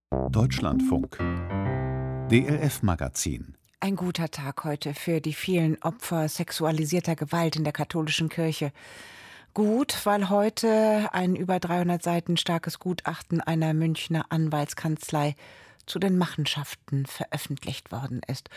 Deutschlandfunk. DLF-Magazin. Ein guter Tag heute für die vielen Opfer sexualisierter Gewalt in der katholischen Kirche. Gut, weil heute ein über 300 Seiten starkes Gutachten einer Münchner Anwaltskanzlei zu den Machenschaften veröffentlicht worden ist.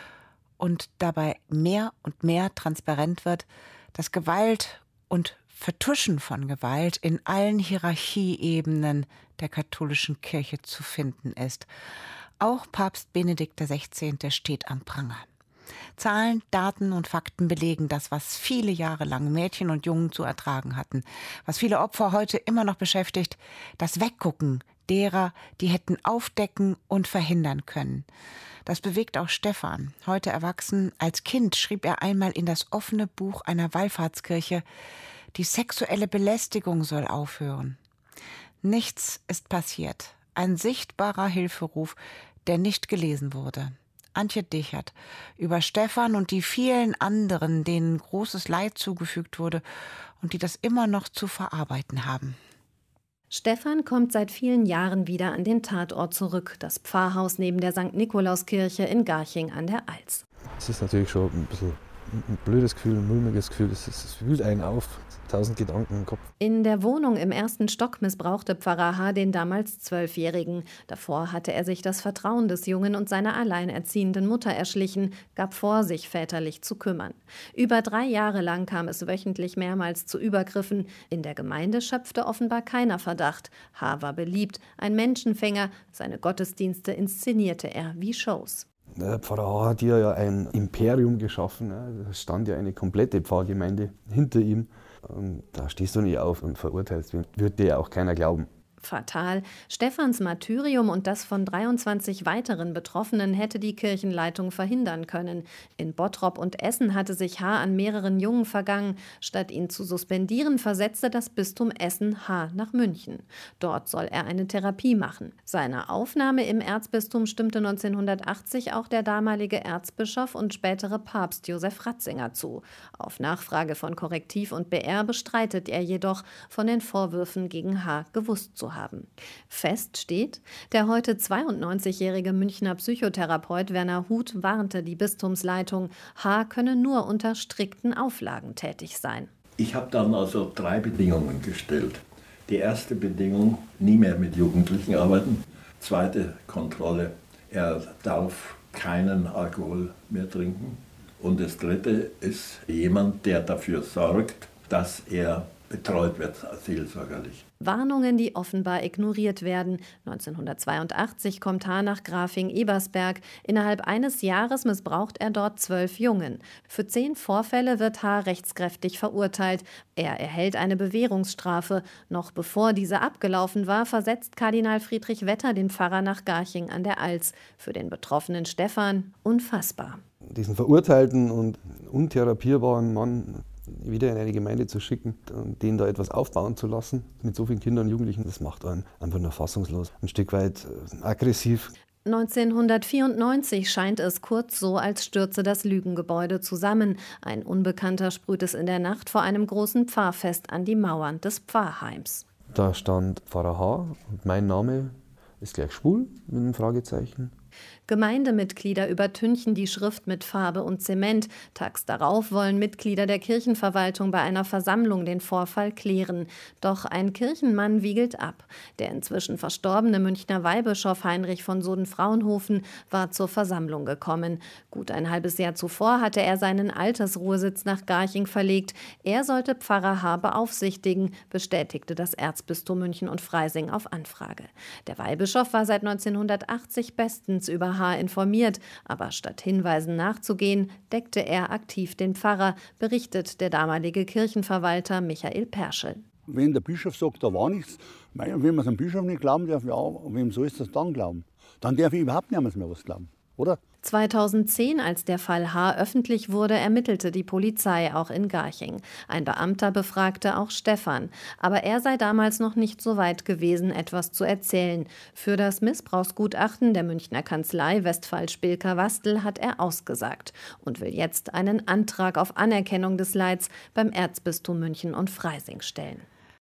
Und dabei mehr und mehr transparent wird, dass Gewalt und Vertuschen von Gewalt in allen Hierarchieebenen der katholischen Kirche zu finden ist. Auch Papst Benedikt XVI. Steht am Pranger. Zahlen, Daten und Fakten belegen das, was viele Jahre lang Mädchen und Jungen zu ertragen hatten. Was viele Opfer heute immer noch beschäftigt, das Weggucken derer, die hätten aufdecken und verhindern können. Das bewegt auch Stefan. Heute erwachsen, als Kind schrieb er einmal in das offene Buch einer Wallfahrtskirche: Die sexuelle Belästigung soll aufhören. Nichts ist passiert. Ein sichtbarer Hilferuf, der nicht gelesen wurde. Antje Dichert über Stefan und die vielen anderen, denen großes Leid zugefügt wurde und die das immer noch zu verarbeiten haben. Stefan kommt seit vielen Jahren wieder an den Tatort zurück, das Pfarrhaus neben der St. Nikolauskirche in Garching an der Alz. Es ist natürlich schon ein bisschen ein blödes Gefühl, ein mulmiges Gefühl. Es wühlt einen auf, 1000 Gedanken im Kopf. In der Wohnung im 1. Stock missbrauchte Pfarrer H. den damals 12-Jährigen. Davor hatte er sich das Vertrauen des Jungen und seiner alleinerziehenden Mutter erschlichen, gab vor, sich väterlich zu kümmern. Über 3 Jahre lang kam es wöchentlich mehrmals zu Übergriffen. In der Gemeinde schöpfte offenbar keiner Verdacht. H. war beliebt, ein Menschenfänger. Seine Gottesdienste inszenierte er wie Shows. Der Pfarrer H. hat hier ja ein Imperium geschaffen. Da stand ja eine komplette Pfarrgemeinde hinter ihm. Und da stehst du nicht auf und verurteilst, wird dir ja auch keiner glauben. Fatal. Stefans Martyrium und das von 23 weiteren Betroffenen hätte die Kirchenleitung verhindern können. In Bottrop und Essen hatte sich H. an mehreren Jungen vergangen. Statt ihn zu suspendieren, versetzte das Bistum Essen H. nach München. Dort soll er eine Therapie machen. Seiner Aufnahme im Erzbistum stimmte 1980 auch der damalige Erzbischof und spätere Papst Josef Ratzinger zu. Auf Nachfrage von Korrektiv und BR bestreitet er jedoch, von den Vorwürfen gegen H. gewusst zu haben. Fest steht, der heute 92-jährige Münchner Psychotherapeut Werner Huth warnte die Bistumsleitung, H. könne nur unter strikten Auflagen tätig sein. Ich habe dann also 3 Bedingungen gestellt. Die erste Bedingung, nie mehr mit Jugendlichen arbeiten. Zweite Kontrolle, er darf keinen Alkohol mehr trinken. Und das dritte ist jemand, der dafür sorgt, dass er betreut wird, seelsorgerlich. Warnungen, die offenbar ignoriert werden. 1982 kommt H. nach Grafing-Ebersberg. Innerhalb eines Jahres missbraucht er dort 12 Jungen. Für 10 Vorfälle wird H. rechtskräftig verurteilt. Er erhält eine Bewährungsstrafe. Noch bevor diese abgelaufen war, versetzt Kardinal Friedrich Wetter den Pfarrer nach Garching an der Alz. Für den betroffenen Stefan unfassbar. Diesen verurteilten und untherapierbaren Mann wieder in eine Gemeinde zu schicken und denen da etwas aufbauen zu lassen, mit so vielen Kindern und Jugendlichen, das macht einen einfach nur fassungslos, ein Stück weit aggressiv. 1994 scheint es kurz so, als stürze das Lügengebäude zusammen. Ein Unbekannter sprüht es in der Nacht vor einem großen Pfarrfest an die Mauern des Pfarrheims. Da stand Pfarrer H. und mein Name ist gleich schwul, mit einem Fragezeichen. Gemeindemitglieder übertünchen die Schrift mit Farbe und Zement. Tags darauf wollen Mitglieder der Kirchenverwaltung bei einer Versammlung den Vorfall klären. Doch ein Kirchenmann wiegelt ab. Der inzwischen verstorbene Münchner Weihbischof Heinrich von Soden-Fraunhofen war zur Versammlung gekommen. Gut ein halbes Jahr zuvor hatte er seinen Altersruhesitz nach Garching verlegt. Er sollte Pfarrer H. beaufsichtigen, bestätigte das Erzbistum München und Freising auf Anfrage. Der Weihbischof war seit 1980 bestens über H. informiert, aber statt Hinweisen nachzugehen, deckte er aktiv den Pfarrer, berichtet der damalige Kirchenverwalter Michael Perschel. Wenn der Bischof sagt, da war nichts, wenn man es dem Bischof nicht glauben darf, ja, wem soll es das dann glauben? Dann darf ich überhaupt niemals mehr was glauben, oder? 2010, als der Fall H. öffentlich wurde, ermittelte die Polizei auch in Garching. Ein Beamter befragte auch Stefan. Aber er sei damals noch nicht so weit gewesen, etwas zu erzählen. Für das Missbrauchsgutachten der Münchner Kanzlei Westphal-Spilker-Wastel hat er ausgesagt und will jetzt einen Antrag auf Anerkennung des Leids beim Erzbistum München und Freising stellen.